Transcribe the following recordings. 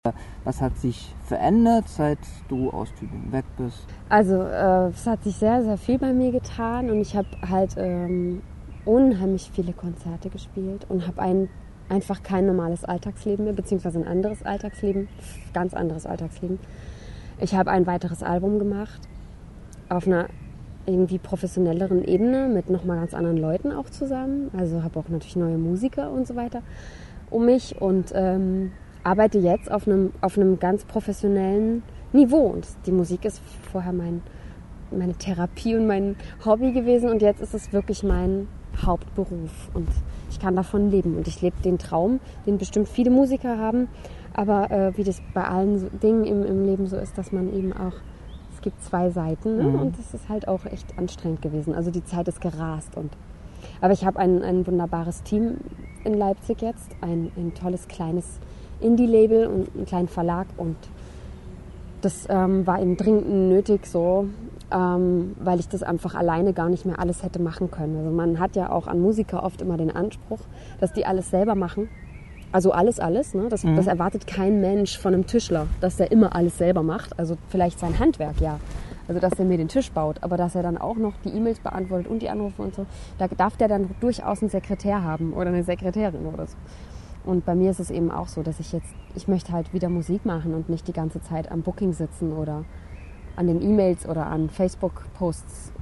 Was hat sich verändert, seit du aus Tübingen weg bist? Also es hat sich sehr, sehr viel bei mir getan und ich habe halt unheimlich viele Konzerte gespielt und habe einfach kein normales Alltagsleben mehr, beziehungsweise ein anderes Alltagsleben, ganz anderes Alltagsleben. Ich habe ein weiteres Album gemacht auf einer irgendwie professionelleren Ebene mit nochmal ganz anderen Leuten auch zusammen. Also habe auch natürlich neue Musiker und so weiter um mich und arbeite jetzt auf einem ganz professionellen Niveau. Und die Musik ist vorher meine Therapie und mein Hobby gewesen und jetzt ist es wirklich mein Hauptberuf und ich kann davon leben. Und ich lebe den Traum, den bestimmt viele Musiker haben, aber wie das bei allen Dingen im Leben so ist, dass man eben auch, es gibt zwei Seiten, ne? Und das ist halt auch echt anstrengend gewesen. Also die Zeit ist gerast. Aber ich habe ein wunderbares Team in Leipzig jetzt, ein tolles kleines Indie-Label und einen kleinen Verlag und das war eben dringend nötig so, weil ich das einfach alleine gar nicht mehr alles hätte machen können. Also man hat ja auch an Musiker oft immer den Anspruch, dass die alles selber machen. Also alles, ne? Das erwartet kein Mensch von einem Tischler, dass der immer alles selber macht. Also vielleicht sein Handwerk, ja. Also dass er mir den Tisch baut, aber dass er dann auch noch die E-Mails beantwortet und die Anrufe und so. Da darf der dann durchaus einen Sekretär haben oder eine Sekretärin oder so. Und bei mir ist es eben auch so, dass ich möchte halt wieder Musik machen und nicht die ganze Zeit am Booking sitzen oder an den E-Mails oder an Facebook-Posts,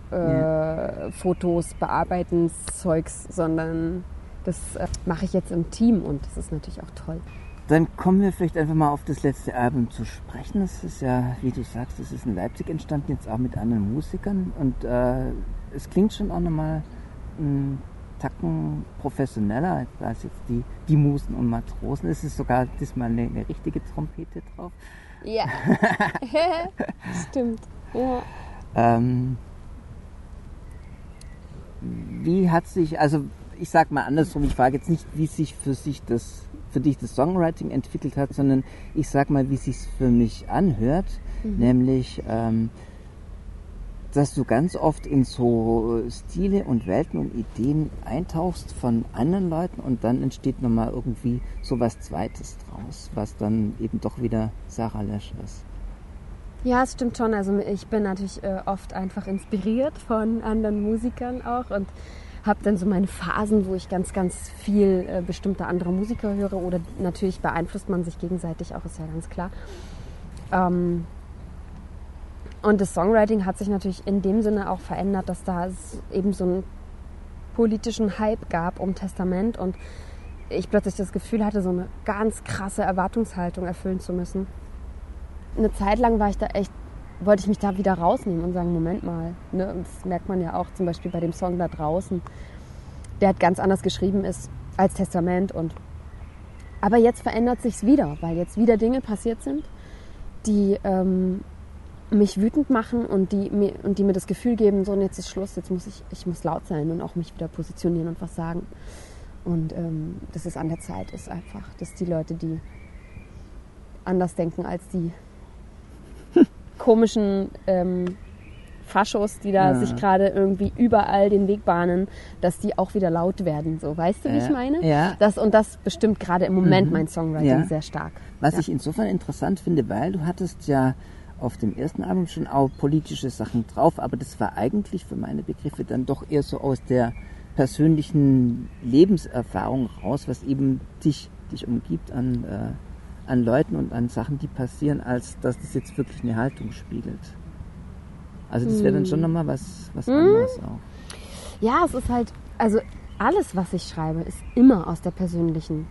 Fotos, bearbeiten, Zeugs, sondern das mache ich jetzt im Team und das ist natürlich auch toll. Dann kommen wir vielleicht einfach mal auf das letzte Album zu sprechen. Das ist ja, wie du sagst, das ist in Leipzig entstanden, jetzt auch mit anderen Musikern und es klingt schon auch nochmal Tacken professioneller als jetzt die Musen und Matrosen. Es ist sogar diesmal eine richtige Trompete drauf. Ja, stimmt. Ja. Wie hat sich, also ich sag mal andersrum, ich frage jetzt nicht, wie sich für dich das Songwriting entwickelt hat, sondern ich sag mal, wie es sich für mich anhört, nämlich dass du ganz oft in so Stile und Welten und Ideen eintauchst von anderen Leuten und dann entsteht nochmal irgendwie so was Zweites draus, was dann eben doch wieder Sarah Lesch ist. Ja, es stimmt schon. Also ich bin natürlich oft einfach inspiriert von anderen Musikern auch und habe dann so meine Phasen, wo ich ganz, ganz viel bestimmte andere Musiker höre oder natürlich beeinflusst man sich gegenseitig auch, ist ja ganz klar. Und das Songwriting hat sich natürlich in dem Sinne auch verändert, dass da eben so einen politischen Hype gab um Testament und ich plötzlich das Gefühl hatte, so eine ganz krasse Erwartungshaltung erfüllen zu müssen. Eine Zeit lang wollte ich mich da wieder rausnehmen und sagen, Moment mal, ne? Und das merkt man ja auch zum Beispiel bei dem Song da draußen, der halt ganz anders geschrieben ist als Testament. Aber jetzt verändert sich's wieder, weil jetzt wieder Dinge passiert sind, die mich wütend machen und die mir das Gefühl geben, so und jetzt ist Schluss, jetzt muss ich muss laut sein und auch mich wieder positionieren und was sagen. Und das ist an der Zeit, ist einfach, dass die Leute, die anders denken als die komischen Faschos, die da sich gerade irgendwie überall den Weg bahnen, dass die auch wieder laut werden. So, weißt du, wie ich meine? Ja. Das bestimmt gerade im Moment mein Songwriting sehr stark. Was ich insofern interessant finde, weil du hattest ja auf dem ersten Album schon auch politische Sachen drauf, aber das war eigentlich für meine Begriffe dann doch eher so aus der persönlichen Lebenserfahrung raus, was eben dich umgibt an Leuten und an Sachen, die passieren, als dass das jetzt wirklich eine Haltung spiegelt. Also das wäre dann schon nochmal was anderes auch. Ja, es ist halt, also alles, was ich schreibe, ist immer aus dem persönlichen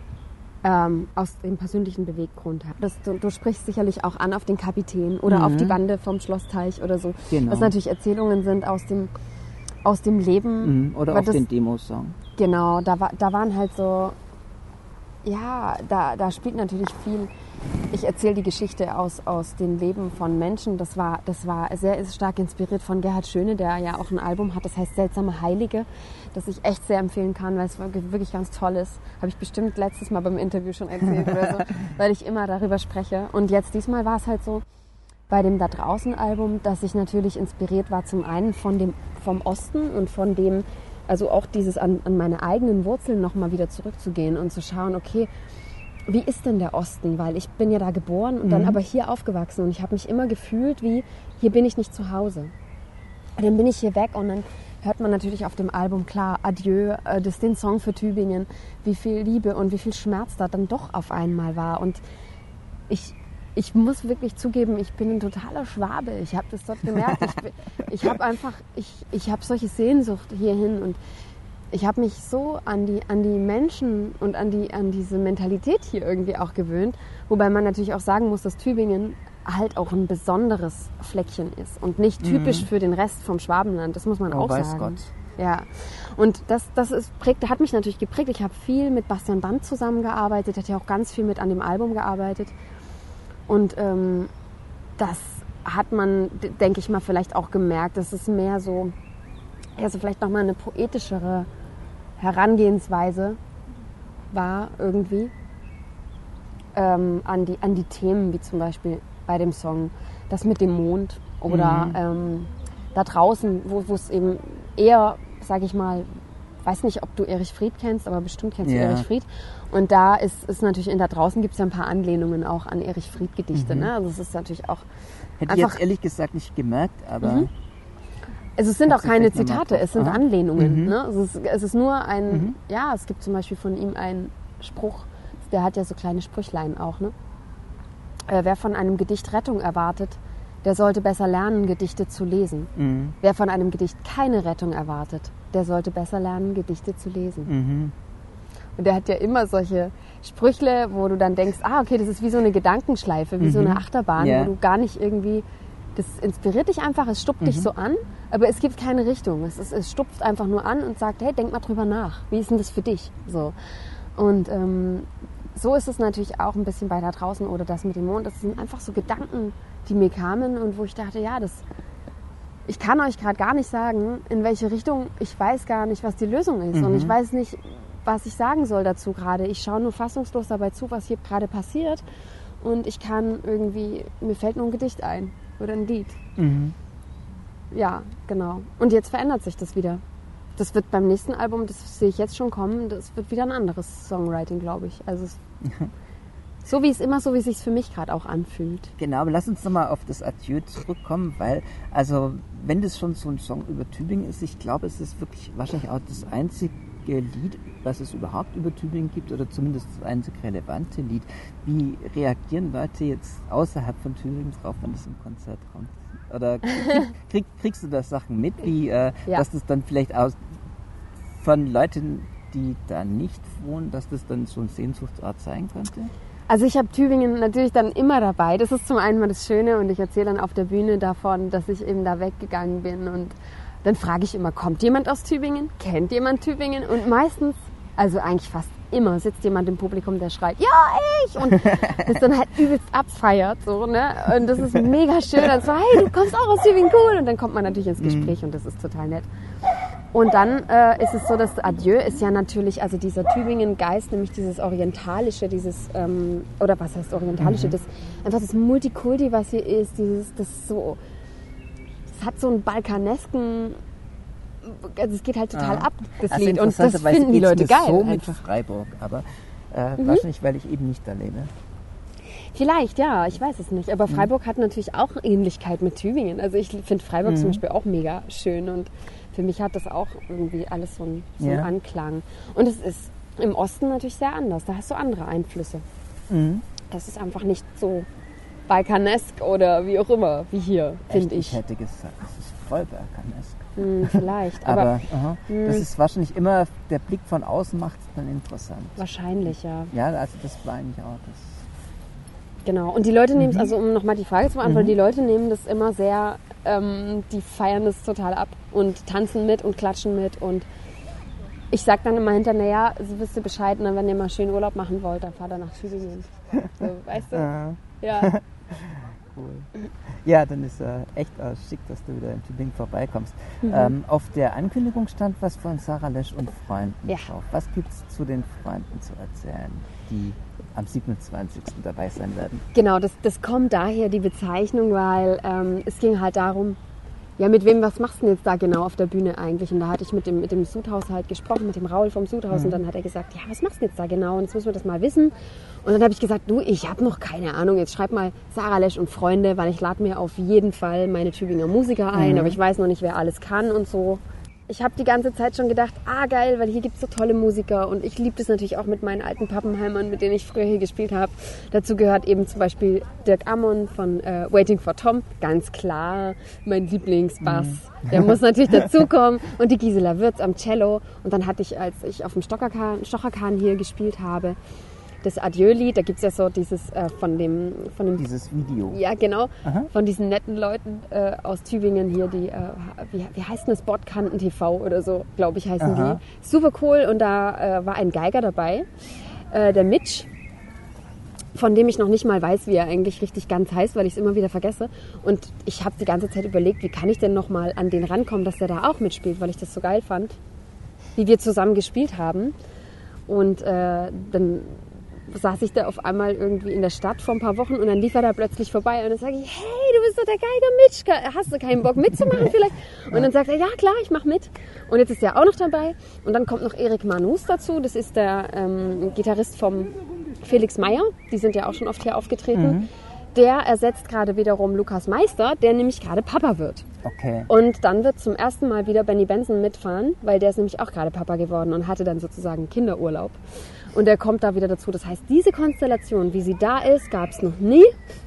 Beweggrund. Du sprichst sicherlich auch an auf den Kapitän oder auf die Bande vom Schlossteich oder so. Genau. Was natürlich Erzählungen sind aus dem Leben. Oder auf den Demosong. Genau, da waren halt so, ja, da spielt natürlich viel. Ich erzähle die Geschichte aus dem Leben von Menschen. Das war sehr stark inspiriert von Gerhard Schöne, der ja auch ein Album hat, das heißt Seltsame Heilige, das ich echt sehr empfehlen kann, weil es wirklich ganz toll ist. Habe ich bestimmt letztes Mal beim Interview schon erzählt oder so, weil ich immer darüber spreche. Und jetzt diesmal war es halt so, bei dem Da draußen Album, dass ich natürlich inspiriert war, zum einen vom Osten und von dem, also auch dieses an meine eigenen Wurzeln nochmal wieder zurückzugehen und zu schauen, okay, wie ist denn der Osten? Weil ich bin ja da geboren und dann aber hier aufgewachsen und ich habe mich immer gefühlt wie, hier bin ich nicht zu Hause. Und dann bin ich hier weg und dann hört man natürlich auf dem Album, klar, Adieu, das ist den Song für Tübingen, wie viel Liebe und wie viel Schmerz da dann doch auf einmal war. Und ich muss wirklich zugeben, ich bin ein totaler Schwabe. Ich habe das dort gemerkt. Ich habe solche Sehnsucht hierhin und ich habe mich so an die Menschen und an diese Mentalität hier irgendwie auch gewöhnt. Wobei man natürlich auch sagen muss, dass Tübingen halt auch ein besonderes Fleckchen ist und nicht typisch für den Rest vom Schwabenland. Das muss man auch weiß sagen. Gott. Ja, und das hat mich natürlich geprägt. Ich habe viel mit Bastian Band zusammengearbeitet, hat ja auch ganz viel mit an dem Album gearbeitet. Und das hat man, denke ich mal, vielleicht auch gemerkt. Das ist mehr so, vielleicht nochmal eine poetischere Herangehensweise war irgendwie an die Themen, wie zum Beispiel bei dem Song Das mit dem Mond oder da draußen, wo es eben eher, sage ich mal, weiß nicht, ob du Erich Fried kennst, aber bestimmt kennst du Erich Fried. Und da ist natürlich, da draußen gibt es ja ein paar Anlehnungen auch an Erich Fried Gedichte. Ne? Also es ist natürlich auch Hätte ich jetzt ehrlich gesagt nicht gemerkt, aber... Also es sind auch keine Zitate, es sind Anlehnungen. Ne? Es ist nur ein, es gibt zum Beispiel von ihm einen Spruch, der hat ja so kleine Sprüchlein auch. Ne? Wer von einem Gedicht Rettung erwartet, der sollte besser lernen, Gedichte zu lesen. Wer von einem Gedicht keine Rettung erwartet, der sollte besser lernen, Gedichte zu lesen. Und der hat ja immer solche Sprüchle, wo du dann denkst, okay, das ist wie so eine Gedankenschleife, wie so eine Achterbahn, wo du gar nicht irgendwie, das inspiriert dich einfach, es stuppt dich so an, aber es gibt keine Richtung. Es stupft einfach nur an und sagt, hey, denk mal drüber nach, wie ist denn das für dich? So. Und so ist es natürlich auch ein bisschen bei da draußen oder das mit dem Mond. Das sind einfach so Gedanken, die mir kamen und wo ich dachte, ich kann euch gerade gar nicht sagen, in welche Richtung, ich weiß gar nicht, was die Lösung ist und ich weiß nicht, was ich sagen soll dazu gerade. Ich schaue nur fassungslos dabei zu, was hier gerade passiert und ich kann irgendwie, mir fällt nur ein Gedicht ein oder ein Lied. Ja, genau. Und jetzt verändert sich das wieder. Das wird beim nächsten Album, das sehe ich jetzt schon kommen, das wird wieder ein anderes Songwriting, glaube ich. Also so wie es sich für mich gerade auch anfühlt. Genau, aber lass uns nochmal auf das Adieu zurückkommen, weil, also wenn das schon so ein Song über Tübingen ist, ich glaube, es ist wirklich wahrscheinlich auch das einzige Lied, was es überhaupt über Tübingen gibt oder zumindest das einzig relevante Lied. Wie reagieren Leute jetzt außerhalb von Tübingen drauf, wenn das im Konzert kommt? Oder kriegst du da Sachen mit, wie dass das dann vielleicht aus von Leuten, die da nicht wohnen, dass das dann so ein Sehnsuchtsort sein könnte? Also ich habe Tübingen natürlich dann immer dabei. Das ist zum einen mal das Schöne und ich erzähle dann auf der Bühne davon, dass ich eben da weggegangen bin und dann frage ich immer, kommt jemand aus Tübingen? Kennt jemand Tübingen? Und meistens, also eigentlich fast immer, sitzt jemand im Publikum, der schreit, ja, ich! Und das dann halt übelst abfeiert, so, ne? Und das ist mega schön. Dann so, hey, du kommst auch aus Tübingen, cool! Und dann kommt man natürlich ins Gespräch und das ist total nett. Und dann ist es so, dass Adieu ist ja natürlich, also dieser Tübingen-Geist, nämlich dieses Orientalische, oder was heißt Orientalische, das einfach das Multikulti, was hier ist, das hat so einen balkanesken, also es geht halt total ab, das also Lied. Und das finden die Leute geil. So mit Freiburg, aber wahrscheinlich, weil ich eben nicht da lebe. Vielleicht, ja, ich weiß es nicht. Aber Freiburg hat natürlich auch Ähnlichkeit mit Tübingen. Also ich finde Freiburg zum Beispiel auch mega schön und für mich hat das auch irgendwie alles so einen Anklang. Und es ist im Osten natürlich sehr anders. Da hast du andere Einflüsse. Das ist einfach nicht so balkanesk oder wie auch immer, wie hier, finde ich. Ich hätte gesagt, es ist voll balkanesk. Vielleicht, aber das ist wahrscheinlich immer, der Blick von außen macht es dann interessant. Wahrscheinlich, ja. Ja, also das war eigentlich auch das. Genau, und die Leute nehmen es, also um nochmal die Frage zu beantworten, die Leute nehmen das immer sehr, die feiern das total ab und tanzen mit und klatschen mit und ich sag dann immer hinterher, naja, so wisst ihr Bescheid, ne, wenn ihr mal schön Urlaub machen wollt, dann fahrt ihr nach Tübingen. So, weißt du? Ja. Cool. Ja, dann ist echt schick, dass du wieder in Tübingen vorbeikommst. Auf der Ankündigung stand was von Sarah Lesch und Freunden drauf. Was gibt es zu den Freunden zu erzählen, die am 27. dabei sein werden? Genau, das kommt daher, die Bezeichnung, weil es ging halt darum, ja, mit wem, was machst du denn jetzt da genau auf der Bühne eigentlich? Und da hatte ich mit dem Sudhaus halt gesprochen, mit dem Raul vom Sudhaus. Und dann hat er gesagt, ja, was machst du denn jetzt da genau? Und jetzt müssen wir das mal wissen. Und dann habe ich gesagt, du, ich habe noch keine Ahnung. Jetzt schreib mal Sarah Lesch und Freunde, weil ich lade mir auf jeden Fall meine Tübinger Musiker ein. Aber ich weiß noch nicht, wer alles kann und so. Ich habe die ganze Zeit schon gedacht, geil, weil hier gibt es so tolle Musiker und ich liebe das natürlich auch mit meinen alten Pappenheimern, mit denen ich früher hier gespielt habe. Dazu gehört eben zum Beispiel Dirk Ammon von Waiting for Tom, ganz klar mein Lieblingsbass. Der muss natürlich dazukommen und die Gisela Würz am Cello. Und dann hatte ich, als ich auf dem Stocherkahn hier gespielt habe, das Adieu-Lied, da gibt es ja so dieses von dem dieses Video. Ja, genau. Aha. Von diesen netten Leuten aus Tübingen hier, die, wie heißt denn das? Bordkanten TV oder so, glaube ich, heißen die. Super cool. Und da war ein Geiger dabei, der Mitch, von dem ich noch nicht mal weiß, wie er eigentlich richtig ganz heißt, weil ich es immer wieder vergesse. Und ich habe die ganze Zeit überlegt, wie kann ich denn noch mal an den rankommen, dass der da auch mitspielt, weil ich das so geil fand, wie wir zusammen gespielt haben. Und dann saß ich da auf einmal irgendwie in der Stadt vor ein paar Wochen und dann lief er da plötzlich vorbei und dann sage ich, hey, du bist doch der Geiger Mitch, hast du keinen Bock mitzumachen vielleicht? Und dann sagt er, ja klar, ich mach mit. Und jetzt ist er auch noch dabei und dann kommt noch Erik Manus dazu, das ist der Gitarrist vom Felix Meyer, die sind ja auch schon oft hier aufgetreten. Der ersetzt gerade wiederum Lukas Meister, der nämlich gerade Papa wird. Okay. Und dann wird zum ersten Mal wieder Benny Benson mitfahren, weil der ist nämlich auch gerade Papa geworden und hatte dann sozusagen Kinderurlaub. Und der kommt da wieder dazu. Das heißt, diese Konstellation, wie sie da ist, gab es noch nie.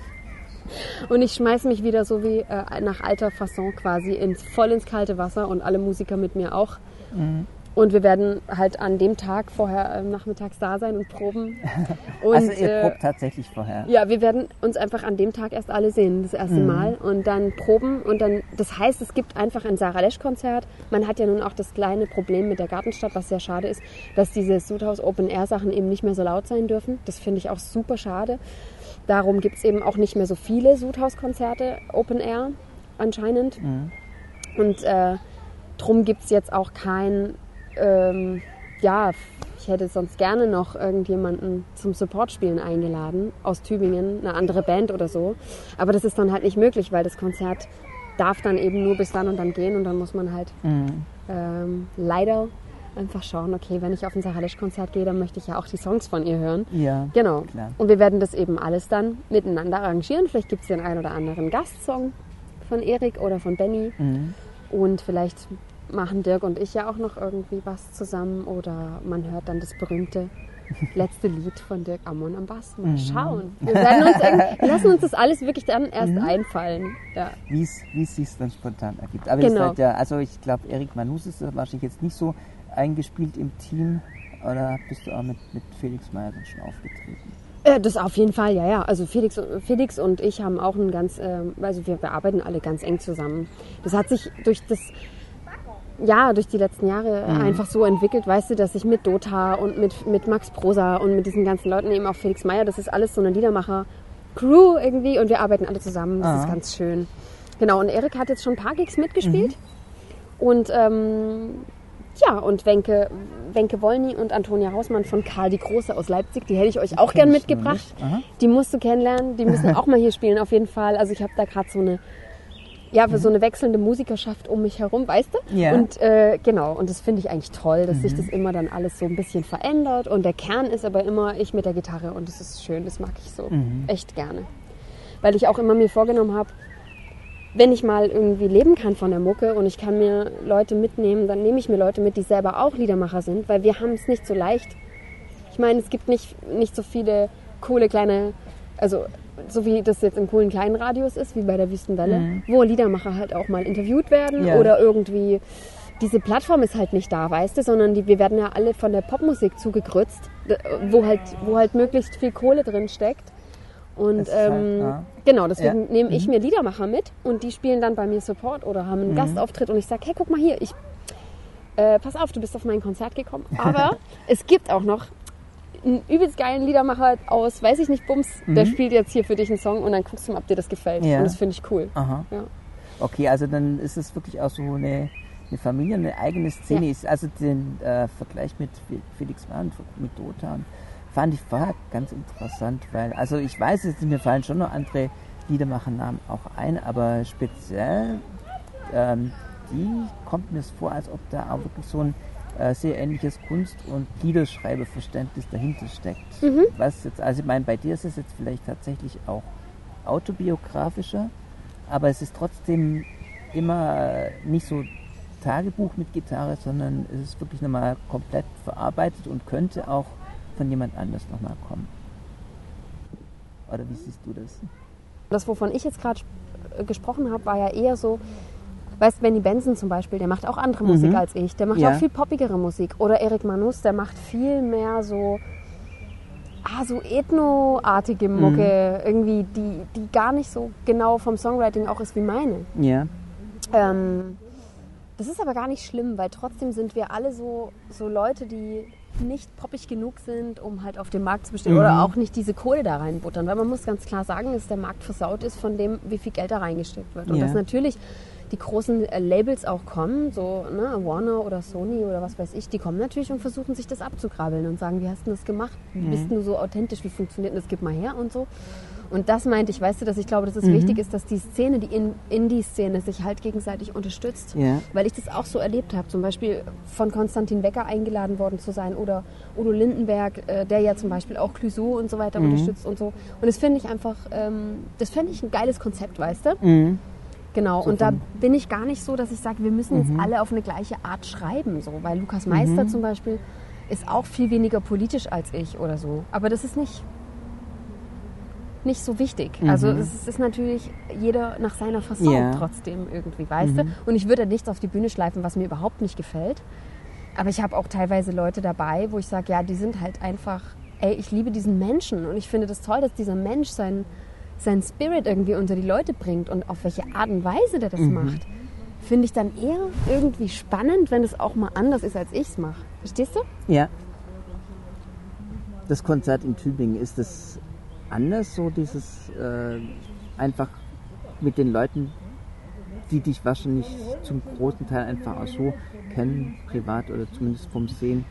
Und ich schmeiße mich wieder so wie nach alter Fasson quasi voll ins kalte Wasser und alle Musiker mit mir auch. Und wir werden halt an dem Tag vorher nachmittags da sein und proben. Und, also ihr probt tatsächlich vorher? Ja, wir werden uns einfach an dem Tag erst alle sehen, das erste Mal. Und dann proben. Und dann, das heißt, es gibt einfach ein Sarah Lesch-Konzert. Man hat ja nun auch das kleine Problem mit der Gartenstadt, was sehr schade ist, dass diese Sudhaus Open-Air-Sachen eben nicht mehr so laut sein dürfen. Das finde ich auch super schade. Darum gibt es eben auch nicht mehr so viele Sudhaus-Konzerte Open-Air anscheinend. Und drum gibt es jetzt auch kein... ich hätte sonst gerne noch irgendjemanden zum Supportspielen eingeladen aus Tübingen, eine andere Band oder so. Aber das ist dann halt nicht möglich, weil das Konzert darf dann eben nur bis dann und dann gehen und dann muss man halt leider einfach schauen, okay, wenn ich auf ein Sarah Lesch-Konzert gehe, dann möchte ich ja auch die Songs von ihr hören. Ja, genau. Klar. Und wir werden das eben alles dann miteinander arrangieren. Vielleicht gibt es den einen oder anderen Gastsong von Erik oder von Benny und vielleicht machen Dirk und ich ja auch noch irgendwie was zusammen oder man hört dann das berühmte letzte Lied von Dirk Ammon am Bass. Mal schauen. Wir lassen uns das alles wirklich dann erst einfallen. Ja. Wie es sich dann spontan ergibt. Aber ihr seid ja, also ich glaube, Erik Manus ist wahrscheinlich jetzt nicht so eingespielt im Team oder bist du auch mit Felix Meyer dann schon aufgetreten? Das auf jeden Fall, ja. Also Felix und ich haben auch ein ganz, also wir arbeiten alle ganz eng zusammen. Das hat sich durch die letzten Jahre einfach so entwickelt, weißt du, dass ich mit Dota und mit Max Prosa und mit diesen ganzen Leuten, eben auch Felix Meyer, das ist alles so eine Liedermacher-Crew irgendwie und wir arbeiten alle zusammen, das ist ganz schön. Genau, und Erik hat jetzt schon ein paar Gigs mitgespielt und und Wenke Wollny und Antonia Hausmann von Karl die Große aus Leipzig, die hätte ich euch auch gern mitgebracht. Die musst du kennenlernen, die müssen auch mal hier spielen auf jeden Fall. Also ich habe da gerade so eine so eine wechselnde Musikerschaft um mich herum, weißt du? Ja. Und genau, und das finde ich eigentlich toll, dass sich das immer dann alles so ein bisschen verändert und der Kern ist aber immer ich mit der Gitarre und das ist schön, das mag ich so echt gerne. Weil ich auch immer mir vorgenommen habe, wenn ich mal irgendwie leben kann von der Mucke und ich kann mir Leute mitnehmen, dann nehme ich mir Leute mit, die selber auch Liedermacher sind, weil wir haben es nicht so leicht. Ich meine, es gibt nicht so viele coole kleine, also so wie das jetzt im coolen kleinen Radius ist, wie bei der Wüstenwelle, wo Liedermacher halt auch mal interviewt werden oder irgendwie, diese Plattform ist halt nicht da, weißt du, sondern wir werden ja alle von der Popmusik zugegrützt, wo halt möglichst viel Kohle drin steckt. Und genau, deswegen nehme ich mir Liedermacher mit und die spielen dann bei mir Support oder haben einen Gastauftritt und ich sage, hey, guck mal hier, pass auf, du bist auf mein Konzert gekommen, aber es gibt auch noch einen übelst geilen Liedermacher aus, weiß ich nicht, Bums, der spielt jetzt hier für dich einen Song und dann guckst du mal, ob dir das gefällt. Und das finde ich cool. Aha. Ja. Okay, also dann ist es wirklich auch so eine Familie, eine eigene Szene. Ja. Also den Vergleich mit Felix Meyer und mit Dota fand ich vorher ganz interessant, weil, also ich weiß, mir fallen schon noch andere Liedermachernamen auch ein, aber speziell die kommt mir vor, als ob da auch wirklich so ein sehr ähnliches Kunst- und Liederschreibeverständnis dahinter steckt. Mhm. Was jetzt, also ich meine, bei dir ist es jetzt vielleicht tatsächlich auch autobiografischer, aber es ist trotzdem immer nicht so Tagebuch mit Gitarre, sondern es ist wirklich nochmal komplett verarbeitet und könnte auch von jemand anders nochmal kommen. Oder wie siehst du das? Das, wovon ich jetzt gerade gesprochen habe, war ja eher so, weißt, Benny Benson zum Beispiel, der macht auch andere Musik als ich. Der macht auch viel poppigere Musik. Oder Erik Manus, der macht viel mehr so ethnoartige Mucke, irgendwie, die gar nicht so genau vom Songwriting auch ist wie meine. Ja. Das ist aber gar nicht schlimm, weil trotzdem sind wir alle so Leute, die nicht poppig genug sind, um halt auf dem Markt zu bestehen oder auch nicht diese Kohle da reinbuttern. Weil man muss ganz klar sagen, dass der Markt versaut ist von dem, wie viel Geld da reingesteckt wird. Und dass natürlich die großen Labels auch kommen, so Warner oder Sony oder was weiß ich, die kommen natürlich und versuchen sich das abzukrabbeln und sagen, wie hast du das gemacht? Wie bist du so authentisch? Wie funktioniert das? Gib mal her und so. Und das meinte ich, weißt du, dass ich glaube, dass es wichtig ist, dass die Szene, die Indie-Szene sich halt gegenseitig unterstützt. Ja. Weil ich das auch so erlebt habe. Zum Beispiel von Konstantin Wecker eingeladen worden zu sein oder Udo Lindenberg, der ja zum Beispiel auch Clouseau und so weiter unterstützt und so. Und das finde ich einfach, das fände ich ein geiles Konzept, weißt du? Genau, so und da bin ich gar nicht so, dass ich sage, wir müssen jetzt alle auf eine gleiche Art schreiben. So. Weil Lukas Meister zum Beispiel ist auch viel weniger politisch als ich oder so. Aber das ist nicht so wichtig. Also es ist natürlich jeder nach seiner Fasson trotzdem irgendwie, weißt du? Und ich würde nichts auf die Bühne schleifen, was mir überhaupt nicht gefällt. Aber ich habe auch teilweise Leute dabei, wo ich sage, ja, die sind halt einfach, ich liebe diesen Menschen und ich finde das toll, dass dieser Mensch sein Spirit irgendwie unter die Leute bringt und auf welche Art und Weise der das macht. Finde ich dann eher irgendwie spannend, wenn es auch mal anders ist, als ich es mache. Verstehst du? Ja. Das Konzert in Tübingen, ist das anders, so dieses einfach mit den Leuten, die dich wahrscheinlich zum großen Teil einfach auch so kennen, privat oder zumindest vom Sehen,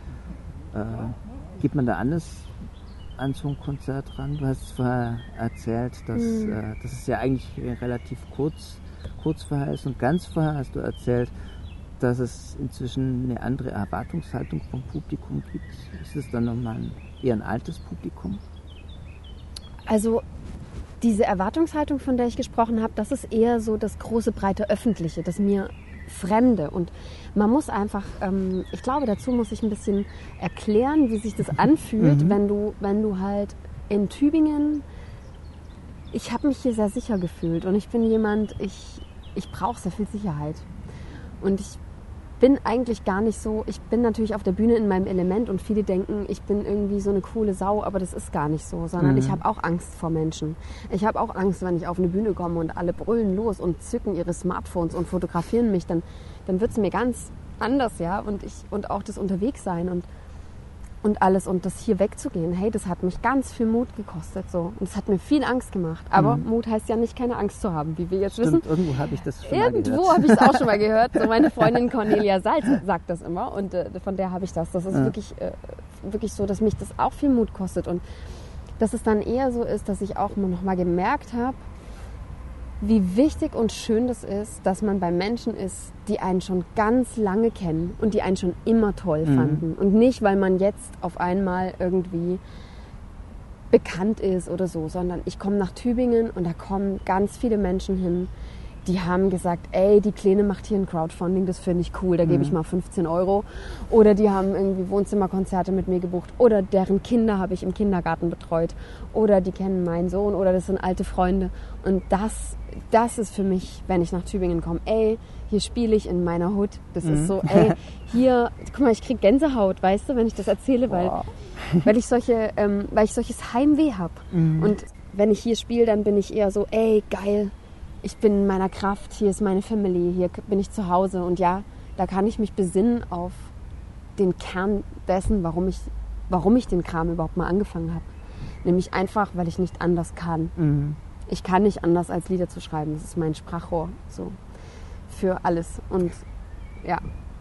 geht man da anders an so ein Konzert ran? Du hast vorher erzählt, dass es ja eigentlich relativ kurz vorher ist und ganz vorher hast du erzählt, dass es inzwischen eine andere Erwartungshaltung vom Publikum gibt. Ist es dann nochmal eher ein altes Publikum? Also diese Erwartungshaltung, von der ich gesprochen habe, das ist eher so das große, breite Öffentliche, das mir Fremde. Und man muss einfach, ich glaube, dazu muss ich ein bisschen erklären, wie sich das anfühlt, wenn du halt in Tübingen, ich habe mich hier sehr sicher gefühlt und ich bin jemand, ich brauche sehr viel Sicherheit. Und ich bin eigentlich gar nicht so, ich bin natürlich auf der Bühne in meinem Element und viele denken, ich bin irgendwie so eine coole Sau, aber das ist gar nicht so, sondern ich habe auch Angst vor Menschen. Ich habe auch Angst, wenn ich auf eine Bühne komme und alle brüllen los und zücken ihre Smartphones und fotografieren mich, dann wird es mir ganz anders, ja, und auch das Unterwegssein und alles und das hier wegzugehen, hey, das hat mich ganz viel Mut gekostet, so. Und es hat mir viel Angst gemacht. Aber Mut heißt ja nicht, keine Angst zu haben, wie wir jetzt wissen. Irgendwo habe ich das schon mal gehört. Irgendwo habe ich es auch schon mal gehört. So meine Freundin Cornelia Salz sagt das immer und von der habe ich das. Das ist wirklich so, dass mich das auch viel Mut kostet und dass es dann eher so ist, dass ich auch noch mal gemerkt habe, wie wichtig und schön das ist, dass man bei Menschen ist, die einen schon ganz lange kennen und die einen schon immer toll fanden. Und nicht, weil man jetzt auf einmal irgendwie bekannt ist oder so, sondern ich komme nach Tübingen und da kommen ganz viele Menschen hin, die haben gesagt, ey, die Kleine macht hier ein Crowdfunding, das finde ich cool, da gebe ich mal 15 €. Oder die haben irgendwie Wohnzimmerkonzerte mit mir gebucht. Oder deren Kinder habe ich im Kindergarten betreut. Oder die kennen meinen Sohn oder das sind alte Freunde. Und das ist für mich, wenn ich nach Tübingen komme, ey, hier spiele ich in meiner Hut. Das ist so, ey, hier, guck mal, ich kriege Gänsehaut, weißt du, wenn ich das erzähle, weil ich solches Heimweh habe. Und wenn ich hier spiele, dann bin ich eher so, ey, geil. Ich bin in meiner Kraft, hier ist meine Family, hier bin ich zu Hause und ja, da kann ich mich besinnen auf den Kern dessen, warum ich den Kram überhaupt mal angefangen habe. Nämlich einfach, weil ich nicht anders kann. Ich kann nicht anders als Lieder zu schreiben, das ist mein Sprachrohr so für alles und ja,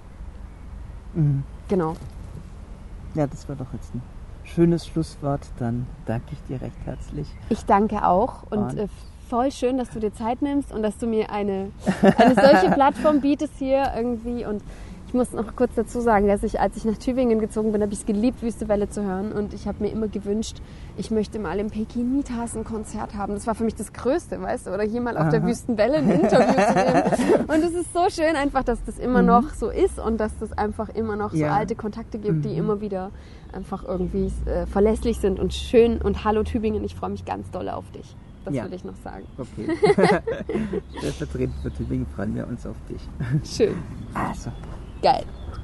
genau. Ja, das war doch jetzt ein schönes Schlusswort, dann danke ich dir recht herzlich. Ich danke auch und voll schön, dass du dir Zeit nimmst und dass du mir eine solche Plattform bietest hier irgendwie. Und ich muss noch kurz dazu sagen, dass als ich nach Tübingen gezogen bin, habe ich es geliebt, Wüstewelle zu hören. Und ich habe mir immer gewünscht, ich möchte mal im Pekinitas ein Konzert haben. Das war für mich das Größte, weißt du? Oder hier mal auf der Wüstenwelle ein Interview zu nehmen. Und es ist so schön einfach, dass das immer noch so ist und dass das einfach immer noch so alte Kontakte gibt, die immer wieder einfach irgendwie verlässlich sind und schön. Und hallo Tübingen, ich freue mich ganz doll auf dich. Das würde ich noch sagen. Okay. Stellvertretend für Tübingen freuen wir uns auf dich. Schön. Also. Geil.